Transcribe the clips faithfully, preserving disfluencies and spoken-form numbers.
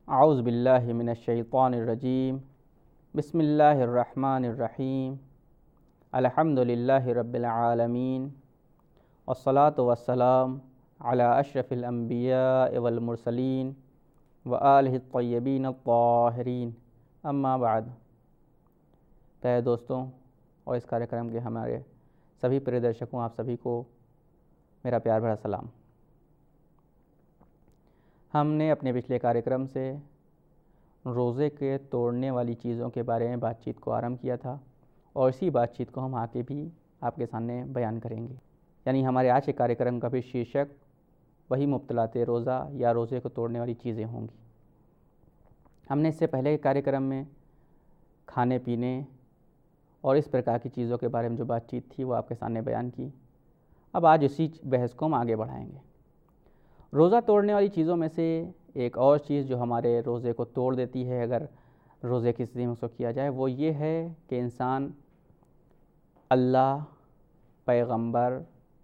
आउज़ु बिल्लाहि मिनश्शैतानिर्रजीम बिस्मिल्लाहिर्रहमानिर्रहीम अल्हम्दुलिल्लाहि रब्बिल आलमीन वस्सलातु वस्सलाम अला अशरफिल अंबिया वल मुरसलीन व आलिहि तय्यबीन अत्ताहिरीन अम्मा बाद। प्यारे दोस्तों और इस कार्यक्रम के हमारे सभी प्रिय दर्शकों, आप सभी को मेरा प्यार भरा सलाम। हमने अपने पिछले कार्यक्रम से रोज़े के तोड़ने वाली चीज़ों के बारे में बातचीत को आरंभ किया था और इसी बातचीत को हम आगे भी आपके सामने बयान करेंगे। यानी हमारे आज के कार्यक्रम का भी शीर्षक वही मुब्तलाते रोज़ा या रोज़े को तोड़ने वाली चीज़ें होंगी। हमने इससे पहले के कार्यक्रम में खाने पीने और इस प्रकार की चीज़ों के बारे में जो बातचीत थी वो आपके सामने बयान की। अब आज उसी बहस को हम आगे बढ़ाएंगे। रोज़ा तोड़ने वाली चीज़ों में से एक और चीज़ जो हमारे रोज़े को तोड़ देती है अगर रोज़े की स्थिति में उसको किया जाए, वो ये है कि इंसान अल्लाह, पैगंबर,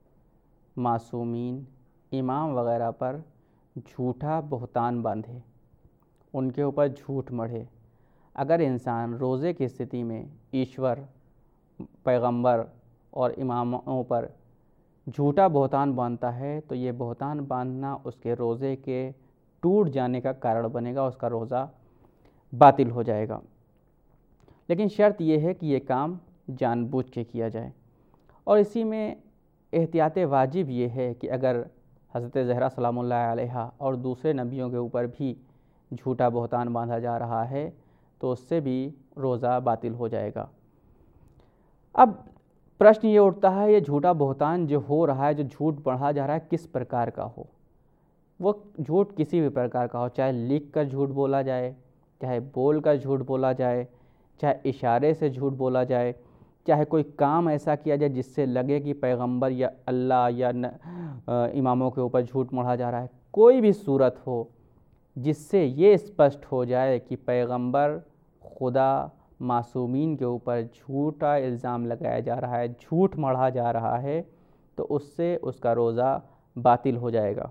मासूमीन, इमाम वग़ैरह पर झूठा बहतान बांधे, उनके ऊपर झूठ मढ़े। अगर इंसान रोज़े की स्थिति में ईश्वर, पैगंबर और इमामों पर झूठा बहतान बांधता है तो ये बहतान बांधना उसके रोज़े के टूट जाने का कारण बनेगा, उसका रोज़ा बातिल हो जाएगा। लेकिन शर्त यह है कि ये काम जानबूझ के किया जाए और इसी में एहतियात वाजिब ये है कि अगर हज़रत ज़हरा सलामुल्लाह अलैहा और दूसरे नबियों के ऊपर भी झूठा बहतान बांधा जा रहा है तो उससे भी रोज़ा बातिल हो जाएगा। अब प्रश्न ये उठता है, ये झूठा बहतान जो हो रहा है, जो झूठ बढ़ा जा रहा है, किस प्रकार का हो। वो झूठ किसी भी प्रकार का हो, चाहे लिख कर झूठ बोला जाए, चाहे बोल कर झूठ बोला जाए, चाहे इशारे से झूठ बोला जाए, चाहे कोई काम ऐसा किया जाए जिससे लगे कि पैगंबर या अल्लाह या न, आ, इमामों के ऊपर झूठ मढ़ा जा रहा है। कोई भी सूरत हो जिससे ये स्पष्ट हो जाए कि पैगंबर, खुदा, मासूमीन के ऊपर झूठा इल्ज़ाम लगाया जा रहा है, झूठ मढ़ा जा रहा है, तो उससे उसका रोज़ा बातिल हो जाएगा।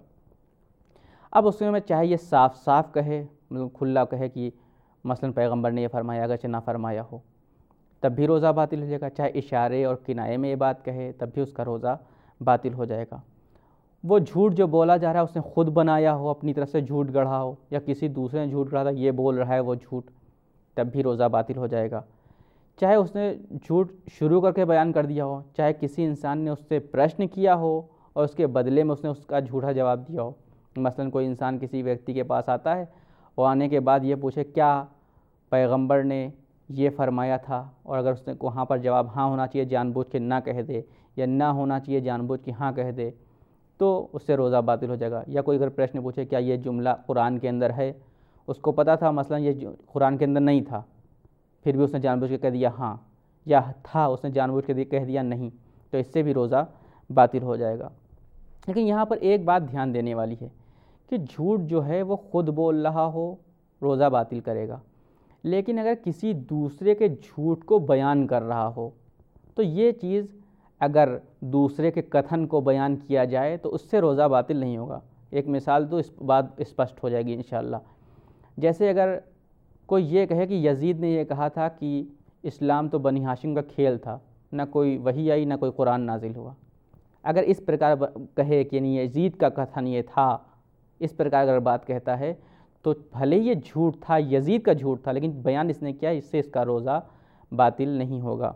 अब उसमें में चाहे ये साफ साफ कहे, मतलब खुला कहे कि मसलन पैगंबर ने ये फरमाया, अगरचे ना फरमाया हो, तब भी रोज़ा बातिल हो जाएगा। चाहे इशारे और किनाए में ये बात कहे, तब भी उसका रोज़ा बातिल हो जाएगा। वो झूठ जो बोला जा रहा है उसने ख़ुद बनाया हो, अपनी तरफ से झूठ गढ़ा हो, या किसी दूसरे ने झूठ गढ़ा था, ये बोल रहा है वो झूठ, तब भी रोज़ा बातिल हो जाएगा। चाहे उसने झूठ शुरू करके बयान कर दिया हो, चाहे किसी इंसान ने उससे प्रश्न किया हो और उसके बदले में उसने उसका झूठा जवाब दिया हो। मसलन कोई इंसान किसी व्यक्ति के पास आता है और आने के बाद ये पूछे क्या पैगंबर ने ये फरमाया था, और अगर उसने वहाँ पर जवाब हाँ होना चाहिए जानबूझ के ना कह दे, या ना होना चाहिए जानबूझ के हाँ कह दे, तो उससे रोज़ा बातिल हो जाएगा। या कोई अगर प्रश्न पूछे क्या ये जुमला कुरान के अंदर है, उसको पता था मसलन ये कुरान के अंदर नहीं था, फिर भी उसने जानबूझ के कह दिया हाँ, या था उसने जानबूझ के कह दिया नहीं, तो इससे भी रोज़ा बातिल हो जाएगा। लेकिन यहाँ पर एक बात ध्यान देने वाली है कि झूठ जो है वो ख़ुद बोल रहा हो, रोज़ा बातिल करेगा, लेकिन अगर किसी दूसरे के झूठ को बयान कर रहा हो तो ये चीज़ अगर दूसरे के कथन को बयान किया जाए तो उससे रोज़ा बातिल नहीं होगा। एक मिसाल तो इस बात स्पष्ट हो जाएगी इंशाअल्लाह। जैसे अगर कोई ये कहे कि यजीद ने ये कहा था कि इस्लाम तो बनी हाशिम का खेल था, ना कोई वही आई ना कोई कुरान नाजिल हुआ, अगर इस प्रकार कहे कि नहीं यजीद का कथन ये था, इस प्रकार अगर बात कहता है तो भले ये झूठ था, यजीद का झूठ था, लेकिन बयान इसने किया, इससे इसका रोज़ा बातिल नहीं होगा।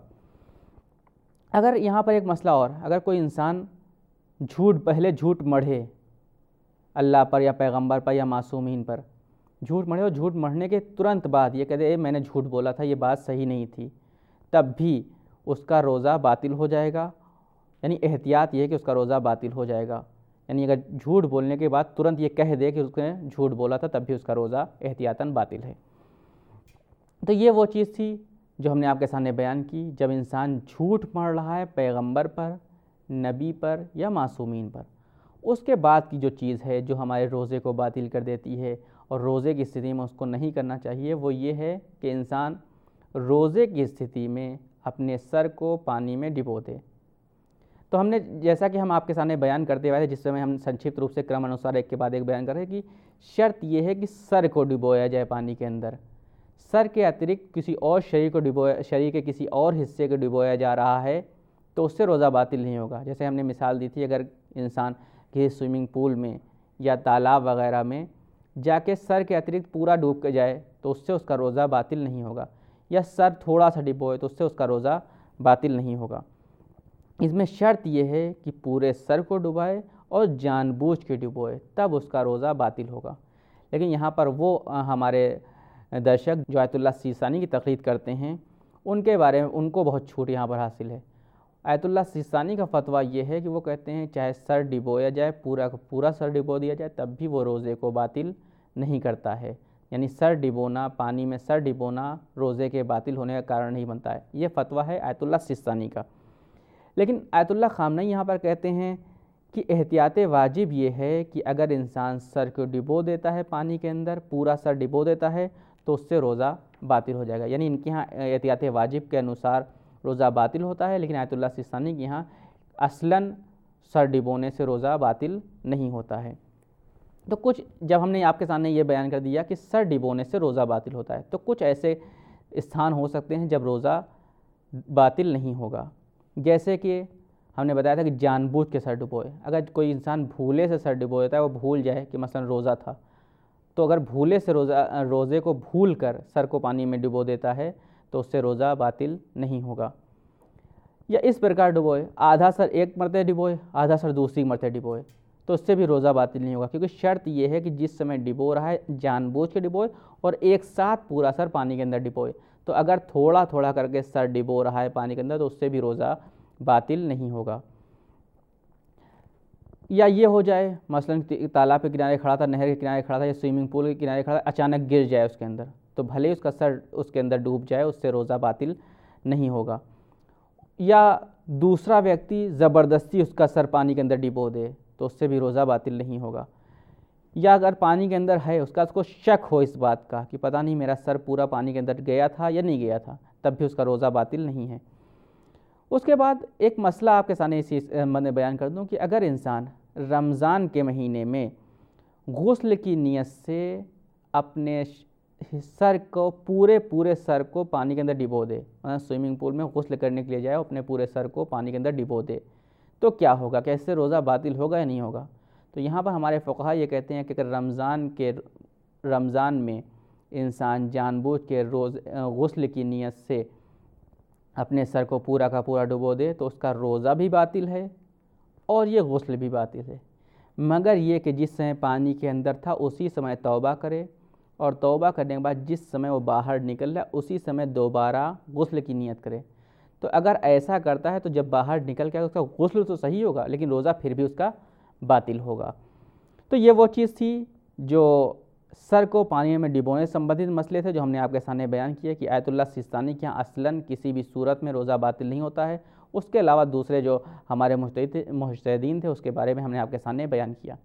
अगर यहाँ पर एक मसला और, अगर कोई इंसान झूठ पहले झूठ मढ़े अल्लाह पर या पैगंबर पर या मासूमीन पर, झूठ मढ़े और झूठ मढ़ने के तुरंत बाद ये कहते ए मैंने झूठ बोला था, ये बात सही नहीं थी, तब भी उसका रोज़ा बातिल हो जाएगा। यानी एहतियात ये है कि उसका रोज़ा बातिल हो जाएगा। यानी अगर झूठ बोलने के बाद तुरंत ये कह दे कि उसने झूठ बोला था, तब भी उसका रोज़ा एहतियातन बातिल है। तो ये वो चीज़ थी जो हमने आपके सामने बयान की। जब इंसान झूठ मढ़ रहा है पैगंबर पर, नबी पर या मासूमीन पर, उसके बाद की जो चीज़ है जो हमारे रोज़े को बातिल कर देती है और रोज़े की स्थिति में उसको नहीं करना चाहिए, वो ये है कि इंसान रोज़े की स्थिति में अपने सर को पानी में डिबो दे। तो हमने जैसा कि हम आपके सामने बयान करते हुए थे, जिस समय हम संक्षिप्त रूप से क्रम अनुसार एक के बाद एक बयान कर रहे हैं कि शर्त यह है कि सर को डुबोया जाए पानी के अंदर। सर के अतिरिक्त किसी और शरीर को डुबोया शरीर के किसी और हिस्से को डुबोया जा रहा है तो उससे रोज़ा बातिल नहीं होगा। जैसे हमने मिसाल दी थी, अगर इंसान किसी स्विमिंग पूल में या तालाब वगैरह में जाके सर के अतिरिक्त पूरा डूब के जाए तो उससे उसका रोज़ा बातिल नहीं होगा, या सर थोड़ा सा डुबोए तो उससे उसका रोज़ा बातिल नहीं होगा। इसमें शर्त यह है कि पूरे सर को डुबाए और जानबूझ के डुबोए, तब उसका रोज़ा बातिल होगा। लेकिन यहाँ पर वो हमारे दर्शक जो आयतुल्लाह सीसानी की तक़लीद करते हैं उनके बारे में उनको बहुत छूट यहाँ पर हासिल है। आयतुल्लाह सीसानी का फतवा ये है कि वो कहते हैं चाहे सर डुबोया जाए, पूरा का पूरा सर डुबो दिया जाए, तब भी वो रोज़े को बातिल नहीं करता है। यानी सर डुबोना, पानी में सर डुबोना रोज़े के बातिल होने का कारण नहीं बनता है। ये फतवा है आयतुल्लाह सीसानी का। लेकिन आयतुल्लाह खामनई यहाँ पर कहते हैं कि एहतियात वाजिब ये है कि अगर इंसान सर को डुबो देता है पानी के अंदर, पूरा सर डुबो देता है, तो उससे रोज़ा बातिल हो जाएगा। यानी इनके यहाँ एहतियात वाजिब के अनुसार रोज़ा बातिल होता है, लेकिन आयतुल्लाह सिस्तानी के यहाँ असलन सर डुबोने से रोज़ा बातिल नहीं होता है। तो कुछ जब हमने आपके सामने ये बयान कर दिया कि सर डुबोने से रोज़ा बातिल होता है, तो कुछ ऐसे स्थान हो सकते हैं जब रोज़ा बातिल नहीं होगा। जैसे कि हमने बताया था कि जानबूझ के सर डुबोए। अगर कोई इंसान भूले से सर डुबो देता है, वो भूल जाए कि मसलन रोज़ा था, तो अगर भूले से रोज़ा रोज़े को भूल कर सर को पानी में डुबो देता है तो उससे रोज़ा बातिल नहीं होगा। या इस प्रकार डुबोए, आधा सर एक मरतबा डुबोए, आधा सर दूसरी मरतबा डुबोए, तो उससे भी रोज़ा बातिल नहीं होगा, क्योंकि शर्त यह है कि जिस समय डुबो रहा है जानबूझ के डुबोए और एक साथ पूरा सर पानी के अंदर डुबोए। तो अगर थोड़ा थोड़ा करके सर डुबो रहा है पानी के अंदर तो उससे भी रोज़ा बातिल नहीं होगा। या ये हो जाए मसलन तालाब के किनारे खड़ा था, नहर के किनारे खड़ा था या स्विमिंग पूल के किनारे खड़ा था, अचानक गिर जाए उसके अंदर, तो भले ही उसका सर उसके अंदर डूब जाए, उससे रोज़ा बातिल नहीं होगा। या दूसरा व्यक्ति ज़बरदस्ती उसका सर पानी के अंदर डुबो दे तो उससे भी रोज़ा बातिल नहीं होगा। या अगर पानी के अंदर है, उसका उसको शक हो इस बात का कि पता नहीं मेरा सर पूरा पानी के अंदर गया था या नहीं गया था, तब भी उसका रोज़ा बातिल नहीं है। उसके बाद एक मसला आपके सामने इसी मैं बयान कर दूं कि अगर इंसान रमज़ान के महीने में गुस्ल की नीयत से अपने सर को पूरे पूरे सर को पानी के अंदर डुबो दे, मतलब स्विमिंग पूल में गुस्ल करने के लिए जाए, अपने पूरे सर को पानी के अंदर डुबो दे, तो क्या होगा? क्या इससे रोज़ा बातिल होगा या नहीं होगा? तो यहाँ पर हमारे फ़ुक़हा ये कहते हैं कि अगर रमज़ान के रमज़ान में इंसान जानबूझ के रोज़ गुस्ल की नीयत से अपने सर को पूरा का पूरा डुबो दे तो उसका रोज़ा भी बातिल है और ये गुस्ल भी बातिल है, मगर ये कि जिस समय पानी के अंदर था उसी समय तौबा करे, और तौबा करने के बाद जिस समय वो बाहर निकल रहा उसी समय दोबारा गुस्ल की नीयत करे। तो अगर ऐसा करता है तो जब बाहर निकल के उसका गुस्ल तो सही होगा, लेकिन रोज़ा फिर भी उसका बातिल होगा। तो ये वो चीज़ थी जो सर को पानी में डुबोने से संबंधित मसले थे जो हमने आपके सामने बयान किए कि आयतुल्लाह सिस्तानी के यहाँ असलन किसी भी सूरत में रोज़ा बातिल नहीं होता है। उसके अलावा दूसरे जो हमारे मुज्तहिदीन थे उसके बारे में हमने आपके सामने बयान किया।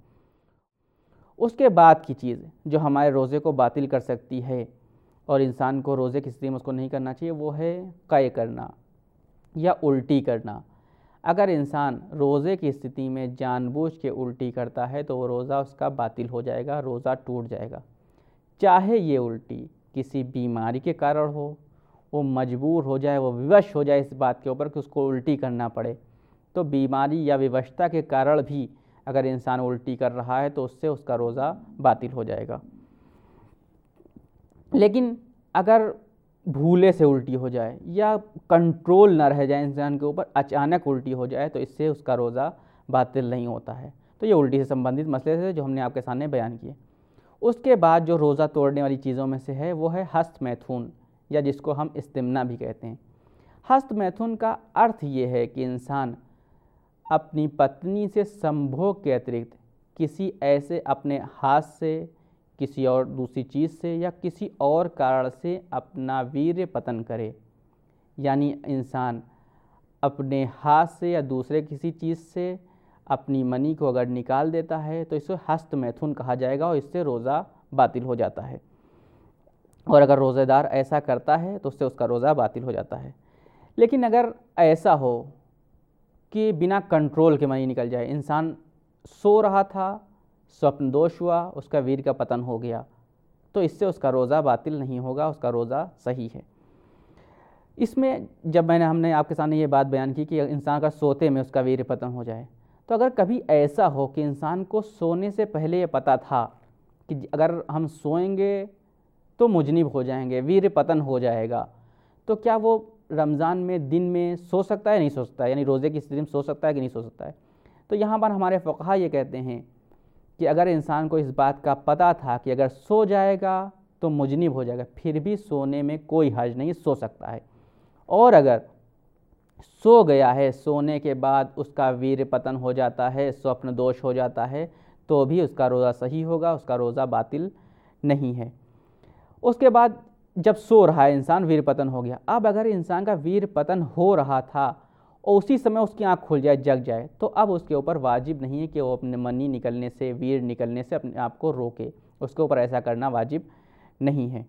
उसके बाद की चीज़ जो हमारे रोज़े को बातिल कर सकती है और इंसान को रोज़े की स्थिति में उसको नहीं करना चाहिए, वो है क़य करना या उल्टी करना। अगर इंसान रोज़े की स्थिति में जानबूझ के उल्टी करता है तो वो रोज़ा उसका बातिल हो जाएगा, रोज़ा टूट जाएगा। चाहे ये उल्टी किसी बीमारी के कारण हो, वो मजबूर हो जाए, वो विवश हो जाए इस बात के ऊपर कि उसको उल्टी करना पड़े, तो बीमारी या विवशता के कारण भी अगर इंसान उल्टी कर रहा है तो उससे उसका रोज़ा बातिल हो जाएगा। लेकिन अगर भूले से उल्टी हो जाए या कंट्रोल ना रह जाए इंसान के ऊपर, अचानक उल्टी हो जाए, तो इससे उसका रोज़ा बातिल नहीं होता है। तो ये उल्टी से संबंधित मसले थे जो हमने आपके सामने बयान किए। उसके बाद जो रोज़ा तोड़ने वाली चीज़ों में से है वो है हस्त मैथुन, या जिसको हम इस्तिमना भी कहते हैं। हस्त मैथुन का अर्थ ये है कि इंसान अपनी पत्नी से संभोग के अतिरिक्त किसी ऐसे अपने हाथ से, किसी और दूसरी चीज़ से या किसी और कारण से अपना वीर्य पतन करे। यानी इंसान अपने हाथ से या दूसरे किसी चीज़ से अपनी मनी को अगर निकाल देता है तो इसे हस्त मैथुन कहा जाएगा और इससे रोज़ा बातिल हो जाता है। और अगर रोज़ेदार ऐसा करता है तो उससे उसका रोज़ा बातिल हो जाता है। लेकिन अगर ऐसा हो कि बिना कंट्रोल के मनी निकल जाए, इंसान सो रहा था, स्वप्न दोष हुआ, उसका वीर का पतन हो गया, तो इससे उसका रोज़ा बातिल नहीं होगा, उसका रोज़ा सही है। इसमें जब मैंने हमने आपके सामने ये बात बयान की कि इंसान का सोते में उसका वीर पतन हो जाए, तो अगर कभी ऐसा हो कि इंसान को सोने से पहले ये पता था कि अगर हम सोएंगे तो मुजनिब हो जाएंगे, वीर पतन हो जाएगा, तो क्या वो रमज़ान में दिन में सो सकता है, नहीं सो सकता है, यानी रोज़े की स्थिति में सो सकता है कि नहीं सो सकता है? तो यहाँ पर हमारे फ़ुक़हा ये कहते हैं कि अगर इंसान को इस बात का पता था कि अगर सो जाएगा तो मुजनिब हो जाएगा, फिर भी सोने में कोई हर्ज नहीं, सो सकता है। और अगर सो गया है, सोने के बाद उसका वीर पतन हो जाता है, स्वप्न दोष हो जाता है, तो भी उसका रोज़ा सही होगा, उसका रोज़ा बातिल नहीं है। उसके बाद जब सो रहा है इंसान, वीर पतन हो गया, अब अगर इंसान का वीर पतन हो रहा था और उसी समय उसकी आँख खुल जाए, जग जाए, तो अब उसके ऊपर वाजिब नहीं है कि वो अपने मनी निकलने से, वीर निकलने से अपने आप को रोके, उसके ऊपर ऐसा करना वाजिब नहीं है।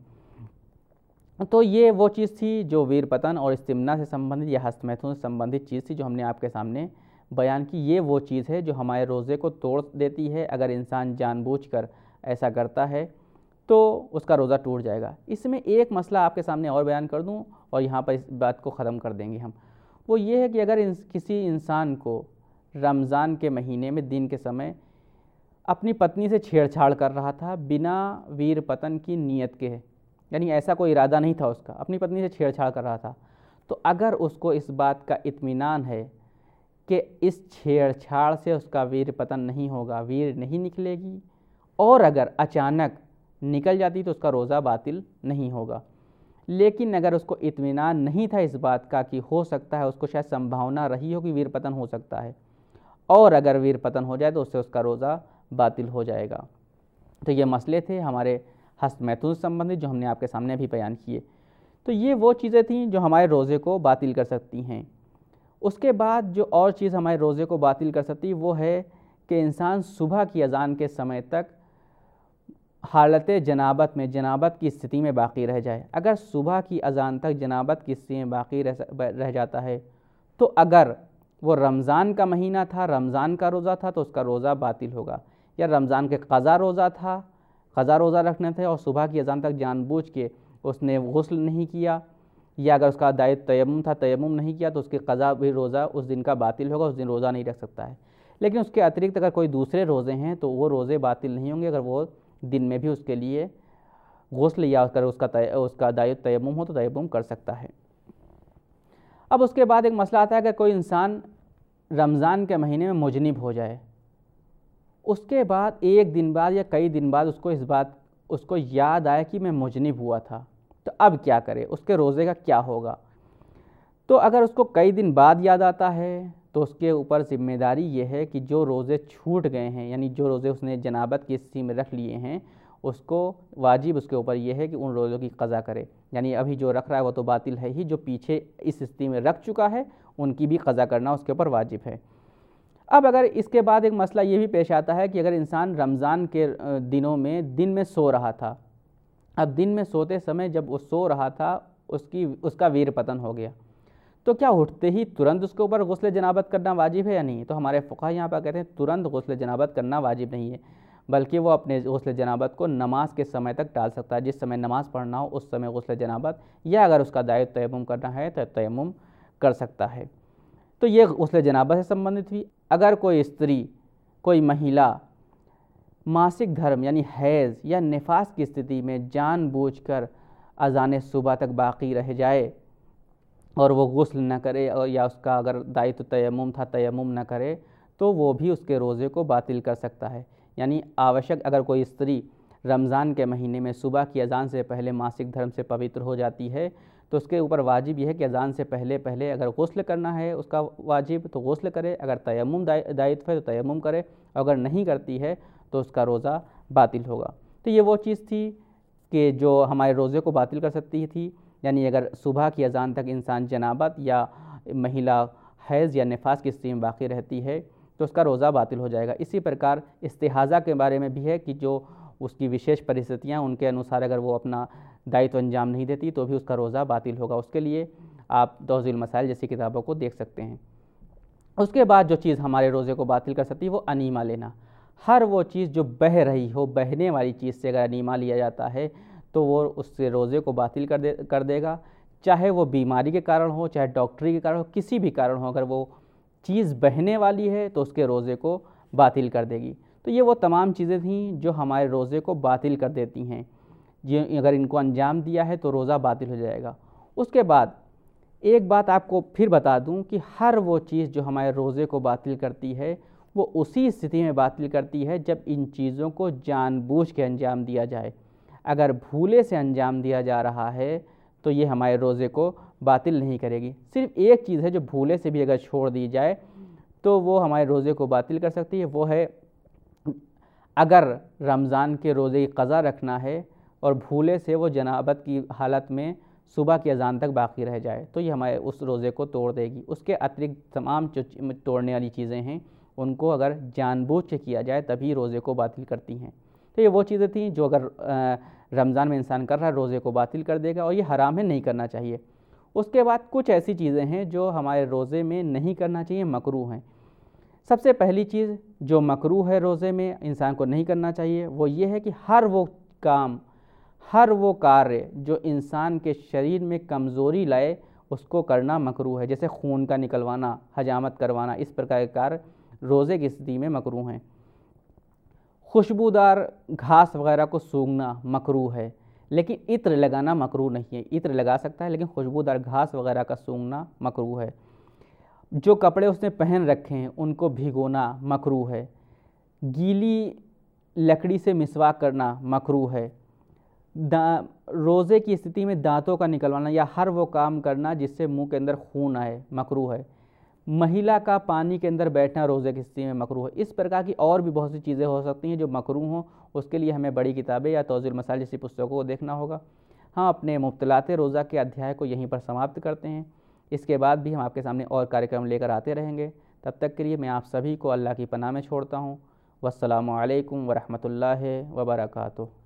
तो ये वो चीज़ थी जो वीर पतन और इस्तिमना से संबंधित या हस्तमैथुन से संबंधित चीज़ थी जो हमने आपके सामने बयान की। ये वो चीज़ है जो हमारे रोज़े को तोड़ देती है। अगर इंसान जानबूझकर ऐसा करता है तो उसका रोज़ा टूट जाएगा। इसमें एक मसला आपके सामने और बयान कर दूं और यहाँ पर इस बात को ख़त्म कर देंगे हम। वो ये है कि अगर इन, किसी इंसान को रमज़ान के महीने में दिन के समय अपनी पत्नी से छेड़छाड़ कर रहा था बिना वीर पतन की नीयत के, यानी ऐसा कोई इरादा नहीं था उसका, अपनी पत्नी से छेड़छाड़ कर रहा था, तो अगर उसको इस बात का इत्मीनान है कि इस छेड़छाड़ से उसका वीर पतन नहीं होगा, वीर नहीं निकलेगी, और अगर अचानक निकल जाती तो उसका रोज़ा बातिल नहीं होगा। लेकिन अगर उसको इत्मीनान नहीं था इस बात का कि हो सकता है, उसको शायद संभावना रही हो कि वीर पतन हो सकता है, और अगर वीर पतन हो जाए तो उससे उसका रोज़ा बातिल हो जाएगा। तो ये मसले थे हमारे हस्तमैथुन से संबंधित जो हमने आपके सामने भी बयान किए। तो ये वो चीज़ें थीं जो हमारे रोज़े को बातिल कर सकती हैं। उसके बाद जो और चीज़ हमारे रोज़े को बातिल कर सकती है वो है कि इंसान सुबह की अज़ान के समय तक हालत जनाबत में, जनाबत की स्थिति में बाकी रह जाए। अगर सुबह की अज़ान तक जनाबत की स्थिति में बाकी रह रह जाता है तो अगर वो रमज़ान का महीना था, रमज़ान का रोज़ा था, तो उसका रोज़ा बातिल होगा। या रमज़ान के क़ज़ा रोज़ा था, क़ज़ा रोज़ा रखने थे और सुबह की अज़ान तक जानबूझ के उसने गुस्ल नहीं किया, या अगर उसका दायित्व तयम्मुम था, तयम्मुम नहीं किया, तो उसके क़ज़ा भी रोज़ा उस दिन का बातिल होगा, उस दिन रोज़ा नहीं रख सकता है। लेकिन उसके अतिरिक्त अगर कोई दूसरे रोज़े हैं तो वो रोज़े बातिल नहीं होंगे। अगर वो दिन में भी उसके लिए गुस्ल या अगर उसका तय, उसका दायित्व तयम्मुम हो तो तयम्मुम कर सकता है। अब उसके बाद एक मसला आता है, अगर कोई इंसान रमज़ान के महीने में मुजनिब हो जाए, उसके बाद एक दिन बाद या कई दिन बाद उसको इस बात उसको याद आए कि मैं मुजनिब हुआ था, तो अब क्या करे, उसके रोज़े का क्या होगा? तो अगर उसको कई दिन बाद याद आता है तो उसके ऊपर ज़िम्मेदारी ये है कि जो रोज़े छूट गए हैं, यानी जो रोज़े उसने जनाबत की स्थिति में रख लिए हैं, उसको वाजिब उसके ऊपर यह है कि उन रोज़ों की क़ज़ा करे। यानी अभी जो रख रहा है वो तो बातिल है ही, जो पीछे इस स्थिति में रख चुका है उनकी भी क़ज़ा करना उसके ऊपर वाजिब है। अब अगर इसके बाद एक मसला ये भी पेश आता है कि अगर इंसान रमज़ान के दिनों में दिन में सो रहा था, अब दिन में सोते समय जब वो सो रहा था उसकी उसका वीर पतन हो गया, तो क्या उठते ही तुरंत उसके ऊपर गुस्ल जनाबत करना वाजिब है या नहीं? तो हमारे फ़ुक़हा यहाँ पर कहते हैं तुरंत गुस्ल जनाबत करना वाजिब नहीं है, बल्कि वो अपने गुस्ल जनाबत को नमाज के समय तक टाल सकता है। जिस समय नमाज़ पढ़ना हो उस समय गुस्ल जनाबत, या अगर उसका दायित्व तयम्मुम करना है तो तयम्मुम कर सकता है। तो ये गुस्ल जनाबत से संबंधित हुई। अगर कोई स्त्री, कोई महिला मासिक धर्म यानी हैज़ या निफास की स्थिति में जानबूझकर अज़ान सुबह तक बाकी रह जाए और वो गुस्ल न करे, और या उसका अगर दायित्व तयम्मुम था तयम्मुम न करे, तो वो भी उसके रोज़े को बातिल कर सकता है। यानी आवश्यक अगर कोई स्त्री रमज़ान के महीने में सुबह की अज़ान से पहले मासिक धर्म से पवित्र हो जाती है तो उसके ऊपर वाजिब यह है कि अज़ान से पहले पहले अगर गुस्ल करना है उसका वाजिब तो गुस्ल करे, अगर तयम्मुम दायित्व है तो तयम्मुम करे, अगर नहीं करती है तो उसका रोज़ा बातिल होगा। तो ये वो चीज़ थी कि जो हमारे रोज़े को बातिल कर सकती थी। यानी अगर सुबह की अज़ान तक इंसान जनाबत या महिला हैज़ या निफास की स्थिति में बाकी रहती है तो उसका रोज़ा बातिल हो जाएगा। इसी प्रकार इस्तिहाज़ा के बारे में भी है कि जो उसकी विशेष परिस्थितियाँ उनके अनुसार अगर वो अपना दायित्व अंजाम नहीं देती तो भी उसका रोज़ा बातिल होगा। उसके लिए आप तौज़ील मसाइल जैसी किताबों को देख सकते हैं। उसके बाद जो चीज़ हमारे रोज़े को बातिल कर सकती है वो अनीमा लेना। हर वो चीज़ जो बह रही हो, बहने वाली चीज़ से अगर अनीमा लिया जाता है तो वो उससे रोज़े को बातिल कर दे कर देगा, चाहे वो बीमारी के कारण हो, चाहे डॉक्टरी के कारण हो, किसी भी कारण हो, अगर वो चीज़ बहने वाली है तो उसके रोज़े को बातिल कर देगी। तो ये वो तमाम चीज़ें थीं जो हमारे रोज़े को बातिल कर देती हैं। ये अगर इनको अंजाम दिया है तो रोज़ा बातिल हो जाएगा। उसके बाद एक बात आपको फिर बता दूं कि हर वो चीज़ जो हमारे रोज़े को बातिल करती है वो उसी स्थिति में बातिल करती है जब इन चीज़ों को जानबूझ के अंजाम दिया जाए। अगर भूले से अंजाम दिया जा रहा है तो ये हमारे रोज़े को बातिल नहीं करेगी। सिर्फ एक चीज़ है जो भूले से भी अगर छोड़ दी जाए तो वो हमारे रोज़े को बातिल कर सकती है, वो है अगर रमज़ान के रोज़े की क़ज़ा रखना है और भूले से वो जनाबत की हालत में सुबह की अज़ान तक बाकी रह जाए तो ये हमारे उस रोज़े को तोड़ देगी। उसके अतिरिक्त तमाम जो तोड़ने वाली चीज़ें हैं उनको अगर जानबूझ के किया जाए तभी रोज़े को बातिल करती हैं। तो ये वो चीज़ें थीं जो अगर रमज़ान में इंसान कर रहा है रोज़े को बातिल कर देगा और ये हराम है, नहीं करना चाहिए। उसके बाद कुछ ऐसी चीज़ें हैं जो हमारे रोज़े में नहीं करना चाहिए, मकरूह हैं। सबसे पहली चीज़ जो मकरूह है रोज़े में इंसान को नहीं करना चाहिए वो ये है कि हर वो काम, हर वो कार्य जो इंसान के शरीर में कमज़ोरी लाए उसको करना मकरूह है। जैसे खून का निकलवाना, हजामत करवाना, इस प्रकार के कार्य रोज़े की स्थिति में मकरूह हैं। खुशबूदार घास वगैरह को सूंघना मकरूह है, लेकिन इत्र लगाना मकरूह नहीं है। इत्र लगा सकता है लेकिन खुशबूदार घास वगैरह का सूंघना मकरूह है। जो कपड़े उसने पहन रखे हैं उनको भिगोना मकरूह है। गीली लकड़ी से मिसवाक करना मकरूह है। दा रोज़े की स्थिति में दांतों का निकलवाना या हर वो काम करना जिससे मुंह के अंदर खून आए मकरूह है। महिला का पानी के अंदर बैठना रोज़े की स्थिति में मकरूह है। इस प्रकार की और भी बहुत सी चीज़ें हो सकती हैं जो मकरूह हों। उसके लिए हमें बड़ी किताबें या तौज़ील मसाइल जैसी पुस्तकों को देखना होगा। हाँ, अपने मुब्तलाते रोज़ा के अध्याय को यहीं पर समाप्त करते हैं। इसके बाद भी हम आपके सामने और कार्यक्रम लेकर आते रहेंगे। तब तक के लिए मैं आप सभी को अल्लाह की पनाह में छोड़ता हूँ। वस्सलामु अलैकुम वरहमतुल्लाहि वबरकातुहू।